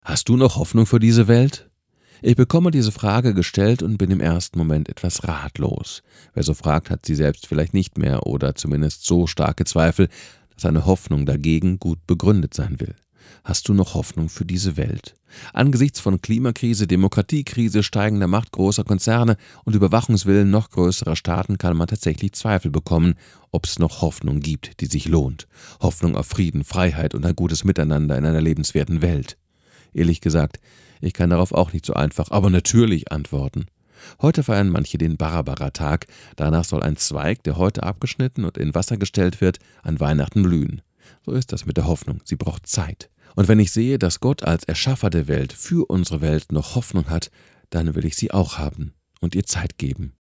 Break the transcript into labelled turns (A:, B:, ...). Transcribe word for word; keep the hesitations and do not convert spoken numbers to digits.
A: Hast du noch Hoffnung für diese Welt? Ich bekomme diese Frage gestellt und bin im ersten Moment etwas ratlos. Wer so fragt, hat sie selbst vielleicht nicht mehr oder zumindest so starke Zweifel, dass eine Hoffnung dagegen gut begründet sein will. Hast du noch Hoffnung für diese Welt? Angesichts von Klimakrise, Demokratiekrise, steigender Macht großer Konzerne und Überwachungswillen noch größerer Staaten kann man tatsächlich Zweifel bekommen, ob es noch Hoffnung gibt, die sich lohnt. Hoffnung auf Frieden, Freiheit und ein gutes Miteinander in einer lebenswerten Welt. Ehrlich gesagt, ich kann darauf auch nicht so einfach, aber natürlich antworten. Heute feiern manche den Barbara-Tag. Danach soll ein Zweig, der heute abgeschnitten und in Wasser gestellt wird, an Weihnachten blühen. So ist das mit der Hoffnung. Sie braucht Zeit. Und wenn ich sehe, dass Gott als Erschaffer der Welt für unsere Welt noch Hoffnung hat, dann will ich sie auch haben und ihr Zeit geben.